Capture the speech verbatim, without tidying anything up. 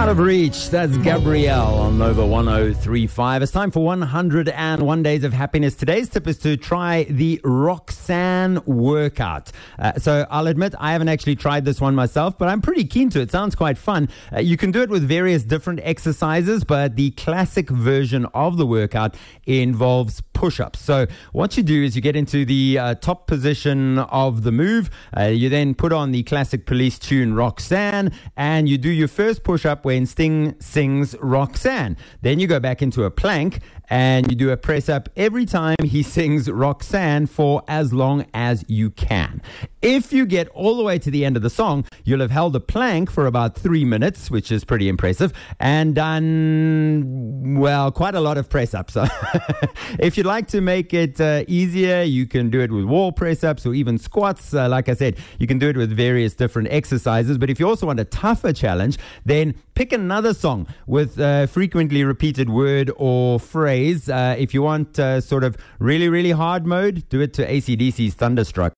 Out of Reach, that's Gabrielle on Nova one oh three point five. It's time for one hundred one Days of Happiness. Today's tip is to try the Roxanne workout. Uh, so I'll admit I haven't actually tried this one myself, but I'm pretty keen to. It sounds quite fun. Uh, you can do it with various different exercises, but the classic version of the workout involves push-ups. So what you do is you get into the uh, top position of the move. Uh, you then put on the classic police tune Roxanne, and you do your first push-up when Sting sings Roxanne. Then you go back into a plank and you do a press up every time he sings Roxanne for as long as you can. If you get all the way to the end of the song, you'll have held a plank for about three minutes, which is pretty impressive, and done, well, quite a lot of press ups. If you'd like to make it uh, easier, you can do it with wall press ups or even squats. Uh, like I said, you can do it with various different exercises. But if you also want a tougher challenge, then pick another song with a frequently repeated word or phrase. Uh, if you want uh, sort of really, really hard mode, do it to A C D C's Thunderstruck.